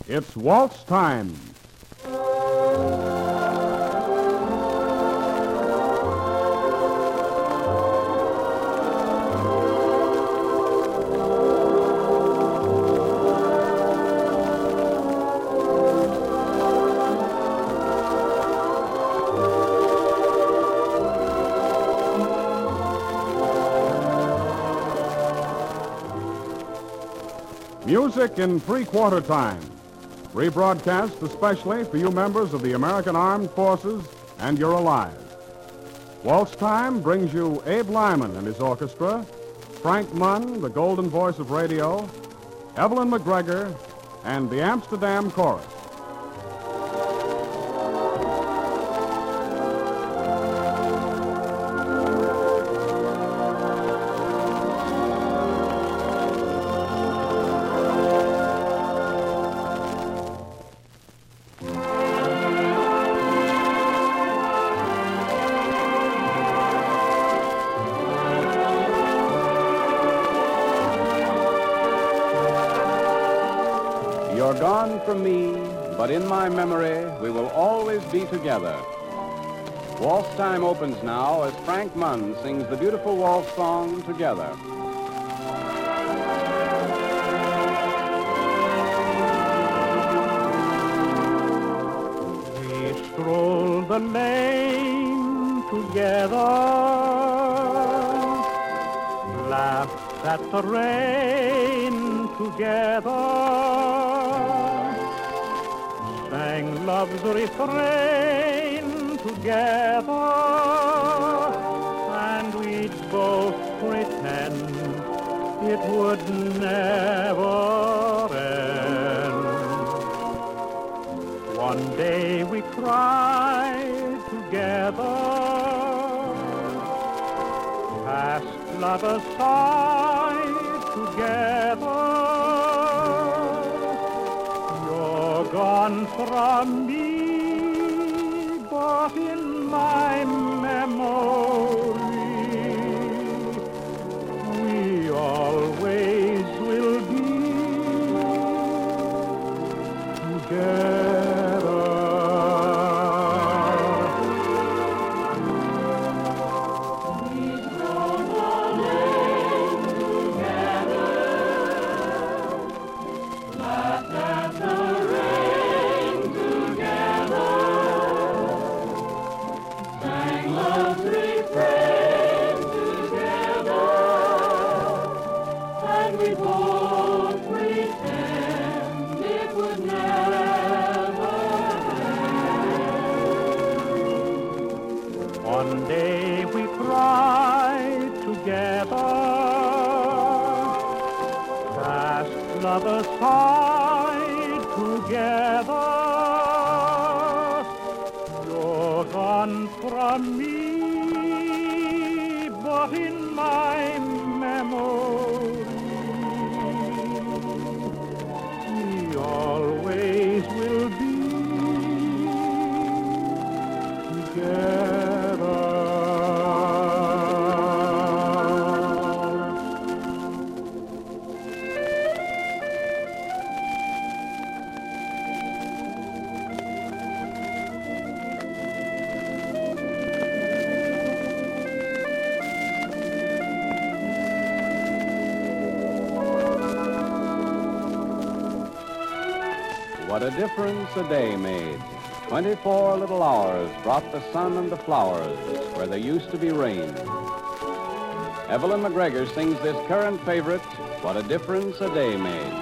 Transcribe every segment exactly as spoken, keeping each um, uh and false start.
It's waltz time. Music in three-quarter time. Rebroadcast especially for you members of the American Armed Forces and you're alive. Waltz Time brings you Abe Lyman and his orchestra, Frank Munn, the golden voice of radio, Evelyn McGregor, and the Amsterdam Chorus. You're gone from me, but in my memory, we will always be together. Waltz Time opens now as Frank Munn sings the beautiful waltz song, Together. We stroll the lane together, laughed at the rain together, sang love's refrain together, and we'd both pretend it would never end. One day we cried together, past lovers' side together. Gone from me, but in my memory, we always will be together. We stroll the lane together, laughed at the One day we cried together, past lovers' side together. You're gone from me, but in my memory, we always will be together. What a difference a day made. Twenty-four little hours brought the sun and the flowers where there used to be rain. Evelyn McGregor sings this current favorite, What a Difference a Day Made.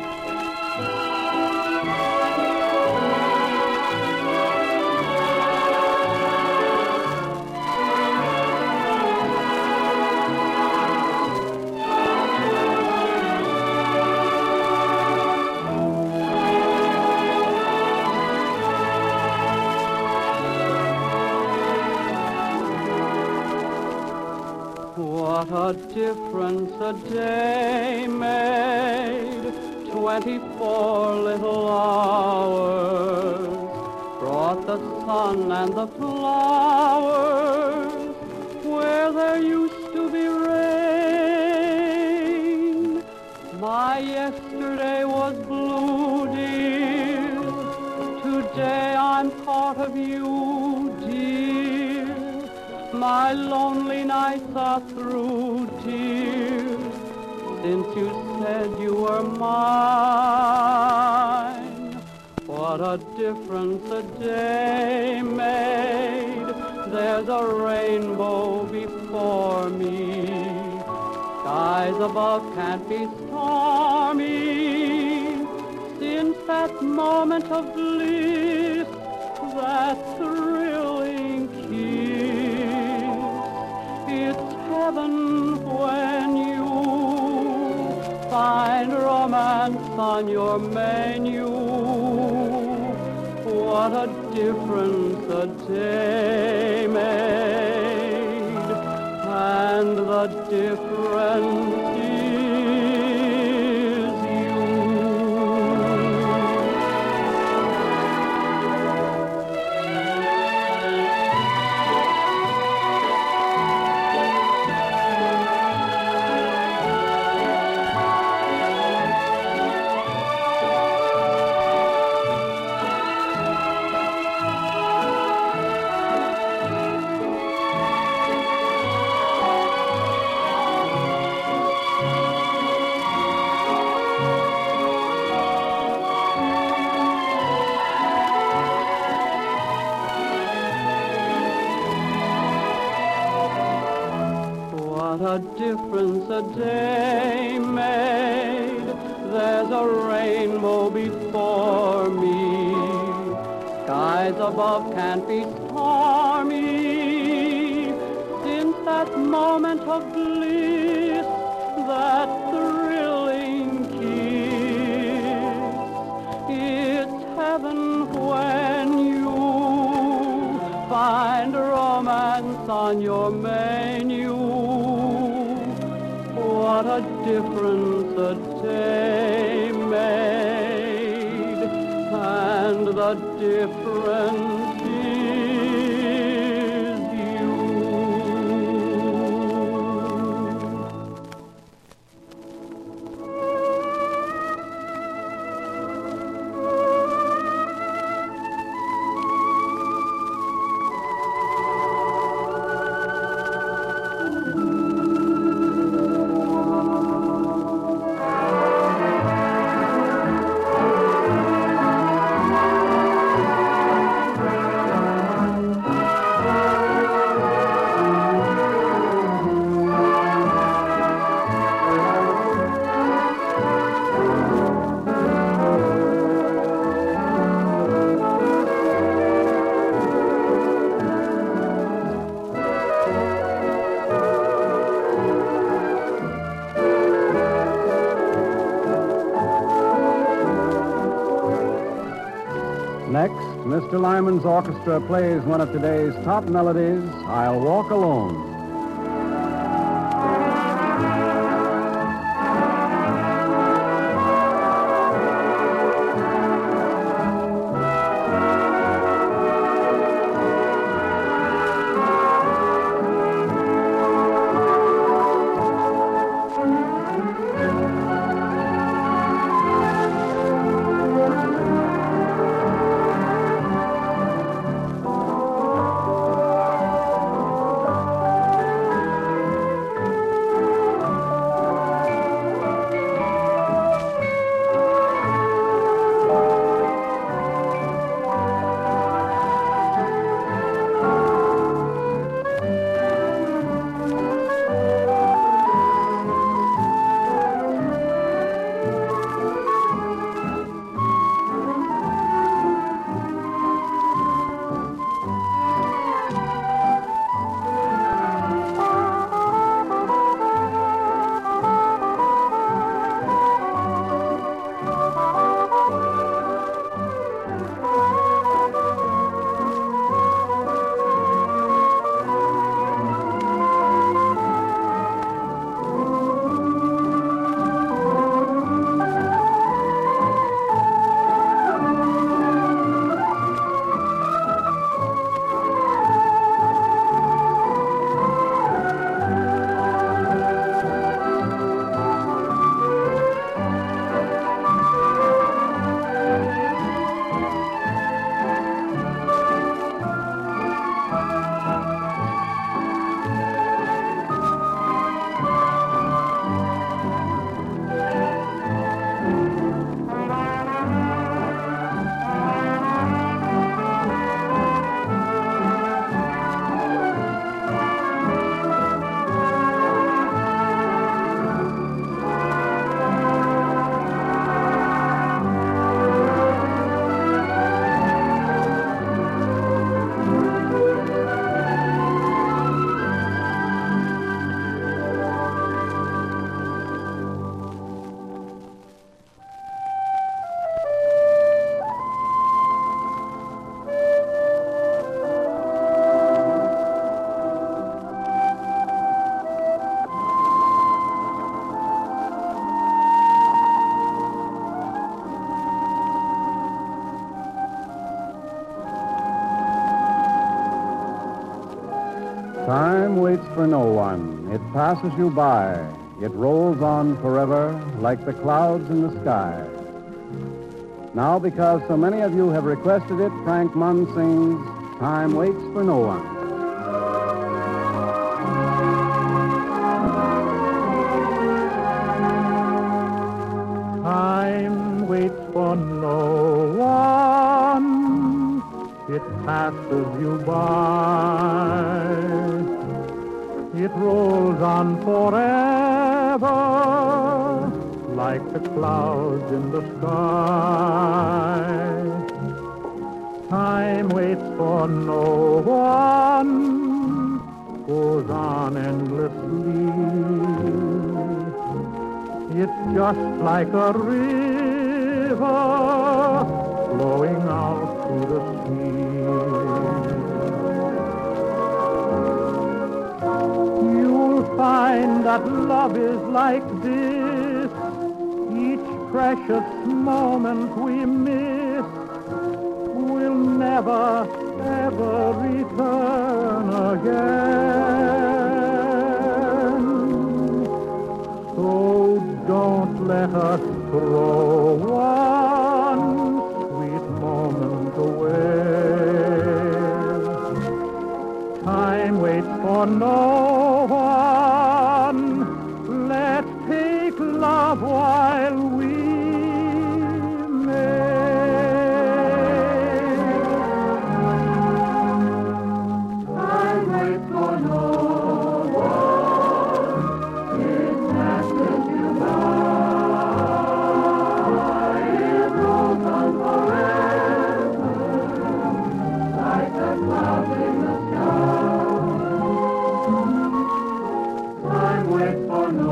What a difference a day made, twenty-four little hours brought the sun and the flowers where there used to be rain. My yesterday was blue, dear, and thought of you, dear. My lonely nights are through, dear, since you said you were mine. What a difference a day made. There's a rainbow before me. Skies above can't be stormy. Since that moment of bliss, that thrilling kiss, it's heaven when you find romance on your menu. What a difference a day made, and the difference is What a difference a day made. There's a rainbow before me. Skies above can't be stormy. Since that moment of bliss, that thrilling kiss, it's heaven when you find romance on your menu. What a difference a day made, and the difference is you. Next, Mister Lyman's orchestra plays one of today's top melodies, I'll Walk Alone. Time waits for no one. It passes you by. It rolls on forever like the clouds in the sky. Now, because so many of you have requested it, Frank Munn sings Time Waits for No One. Time waits for no one. It passes you by. It rolls on forever like the clouds in the sky. Time waits for no one, goes on endlessly. It's just like a river flowing out to the sea. You'll find that love is like this. Each precious moment we miss will never, ever return again. So don't let us throw one sweet moment away. Time waits for no one. Let's take love while we may. Time waits for no one. It passes you by. It rolls on forever like the clouds in the sky. Time waits for no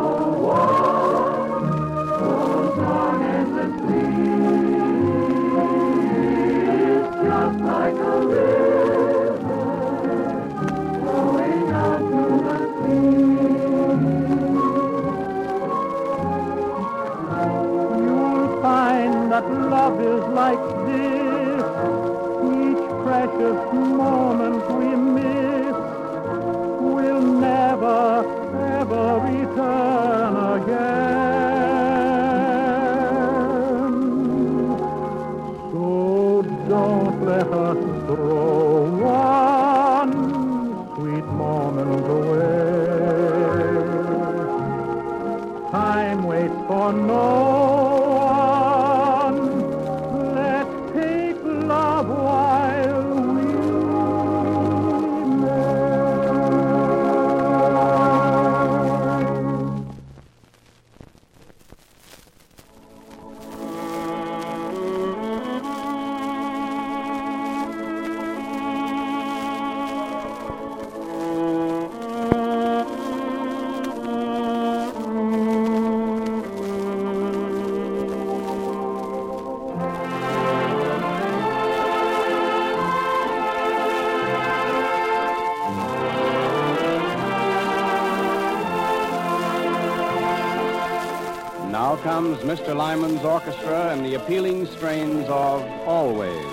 one, goes on endlessly. It's just like a river flowing out to the sea. You'll find that love is like this. Each precious moment we miss will never, ever return again. So don't let us throw one sweet moment away. Time waits for no one. Let's take love while we may. Now comes Mister Lyman's orchestra and the appealing strains of Always.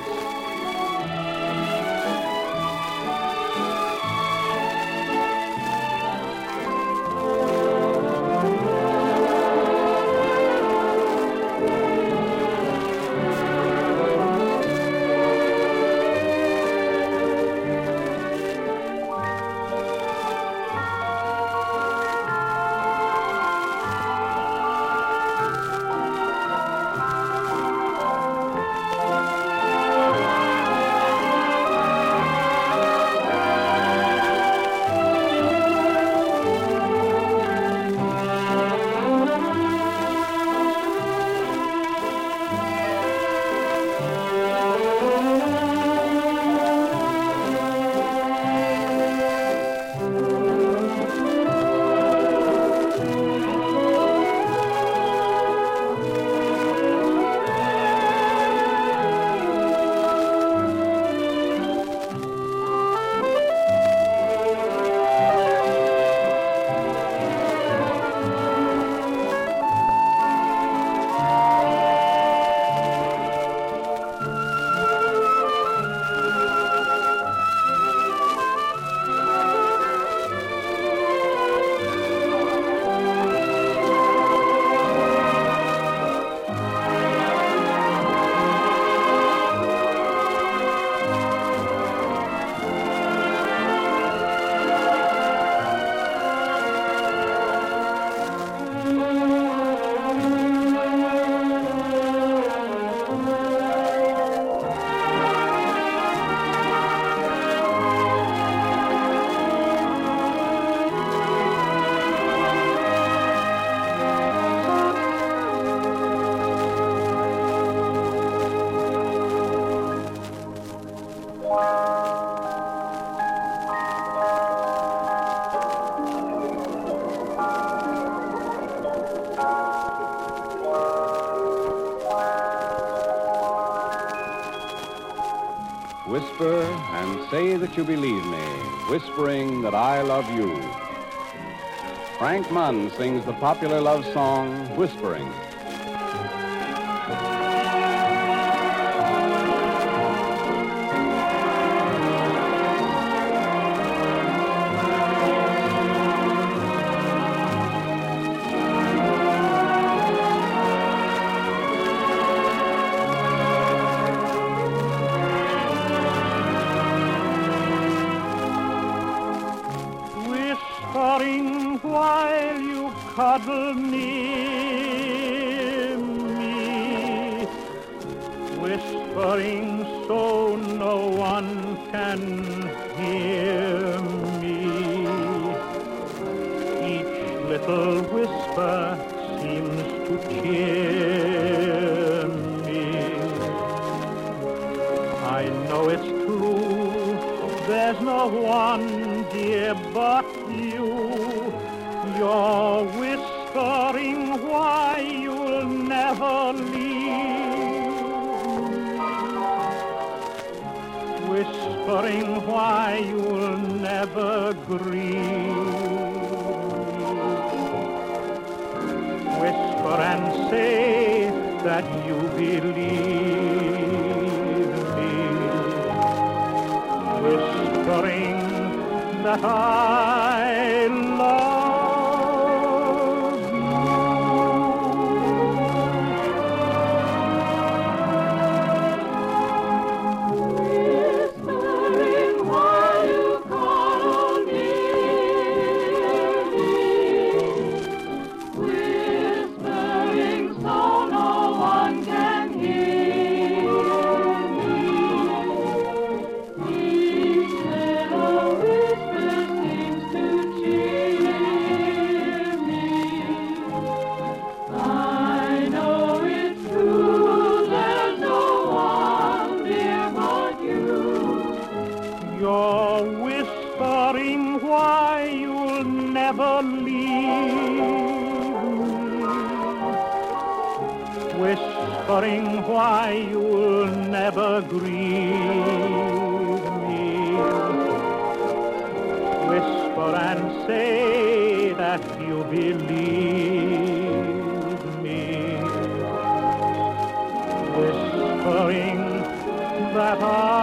Whisper and say that you believe me, whispering that I love you. Frank Munn sings the popular love song, Whispering. Whispering while you cuddle near me, whispering so no one can hear me. Each little whisper seems to cheer me. I know it's true, there's no one, dear, but you. You're whispering why you'll never leave. Whispering why you'll never grieve. Whisper and say that you believe me. Whispering that I love you. Whispering while you call near me, whispering so no one can hear me. Each little whisper seems to cheer me. I know it's true, there's no one dear but you. You're whispering why you'll never leave me. Whispering why you'll never grieve me. Whisper and say that you believe me. Whispering that I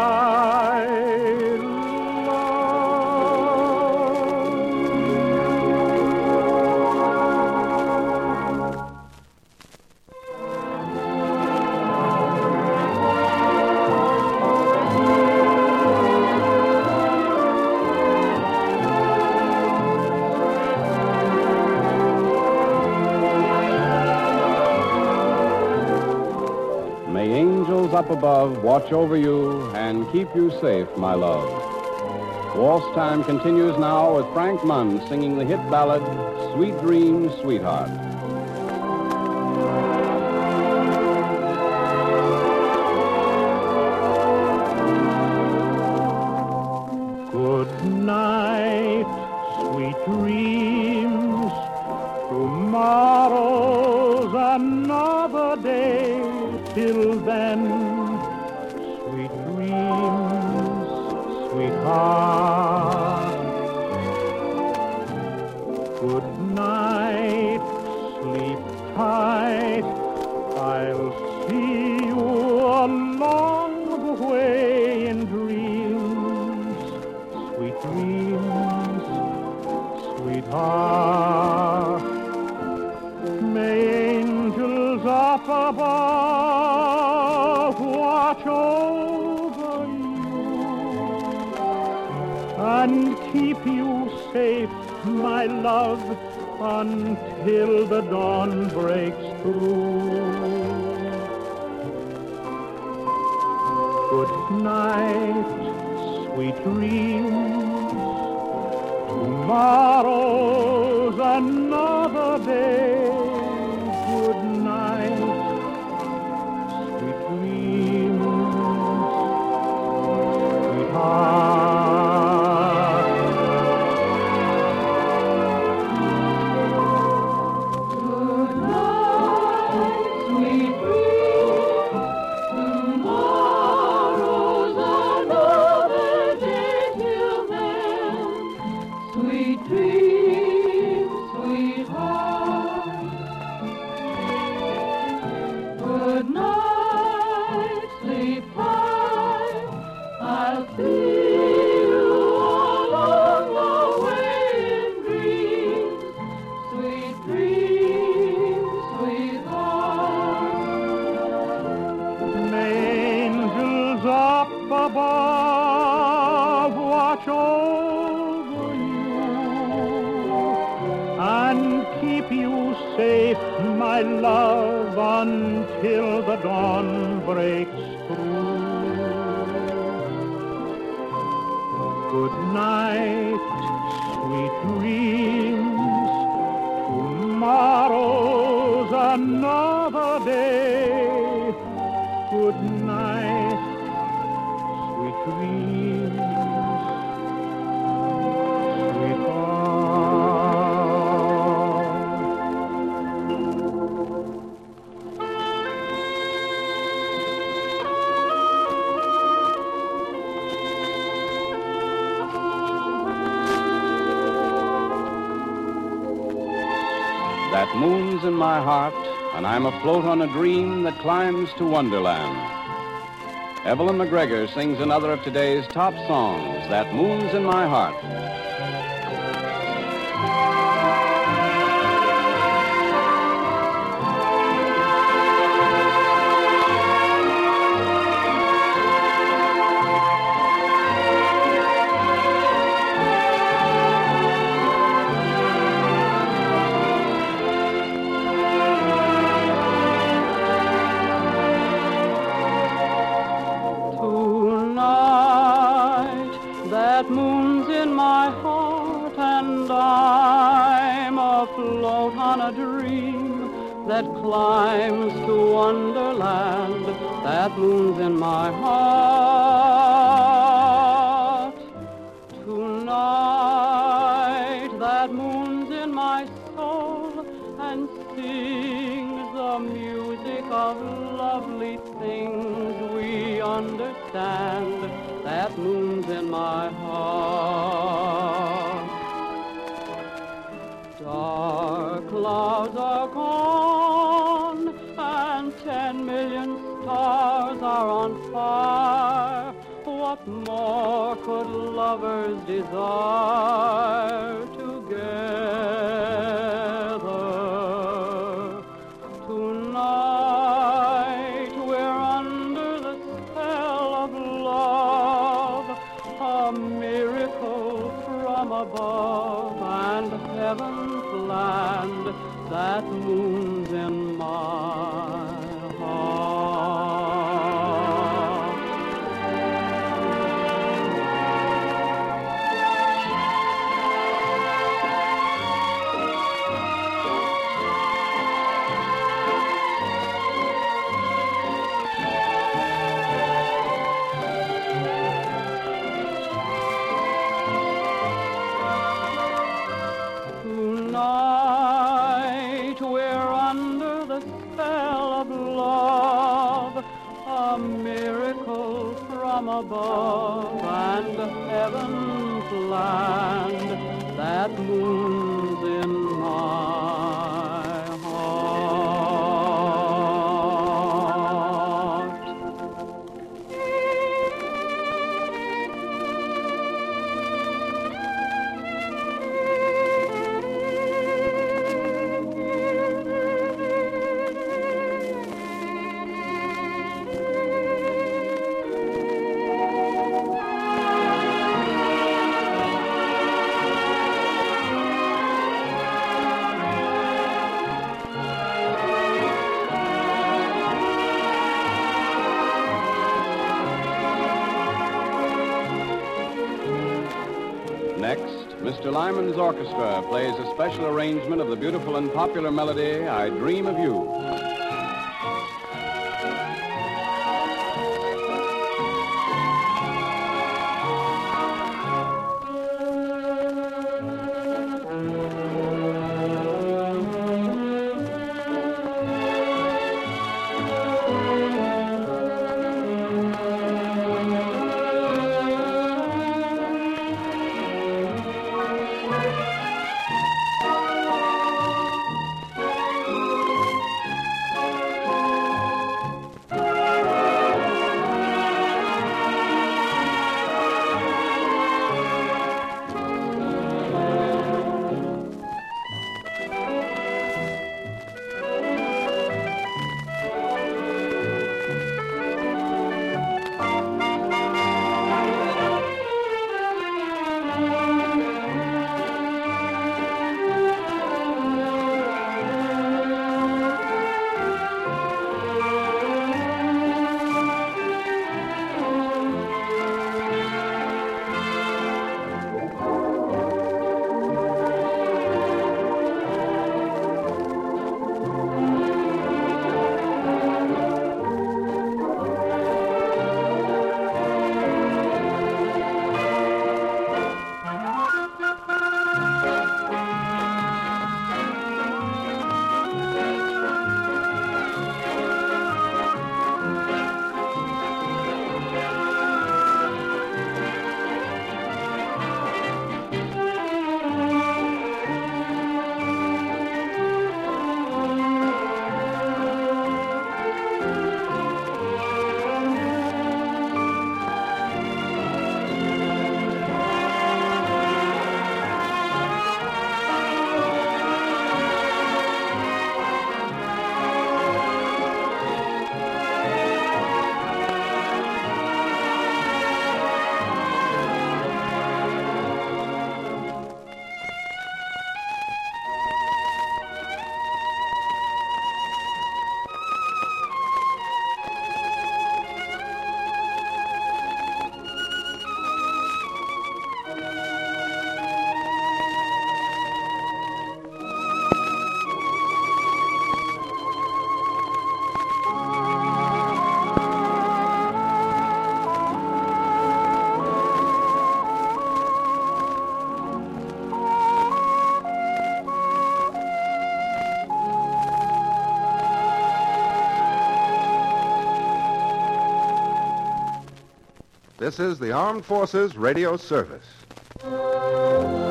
May angels up above watch over you and keep you safe, my love. Waltz Time continues now with Frank Munn singing the hit ballad, Sweet Dreams, Sweetheart. Good night, sweet dreams. Tomorrow's another day. Till then, sweet dreams, sweetheart. Good night, sleep tight. I'll see you along the way in dreams, sweet dreams, sweetheart. May angels up above watch over you and keep you safe, my love, until the dawn breaks through. Good night, sweet dreams. Tomorrow's another day. Good night, sweet dreams, sweetheart. Good night, sweet dreams. Tomorrow's another day. Till then, sweet dreams, sweetheart. Good night, sleep tight. I'll see you along the way in dreams, sweet dreams, sweetheart. May angels up above watch over you and keep you safe, my love, until the dawn breaks through. Good night, sweet dreams. Tomorrow's another day. Good night, sweet dreams, That moon's in my heart, and I'm afloat on a dream that climbs to Wonderland. Evelyn McGregor sings another of today's top songs, That Moon's in My Heart. That moon's in my heart, and I'm afloat on a dream that climbs to Wonderland. That moon's in my heart. Tonight, that moon's in my soul and sings the music of lovely things we understand. That moon's in my heart. Dark clouds are gone, and ten million stars are on fire. What more could lovers desire together? Tonight we're under the spell of love, a miracle from above, and heaven's land. That moon's in my heart. Tonight we're under the spell of love, a miracle from above, and heaven's land. That moon's in my heart. Mister Lyman's orchestra plays a special arrangement of the beautiful and popular melody, I Dream of You. This is the Armed Forces Radio Service.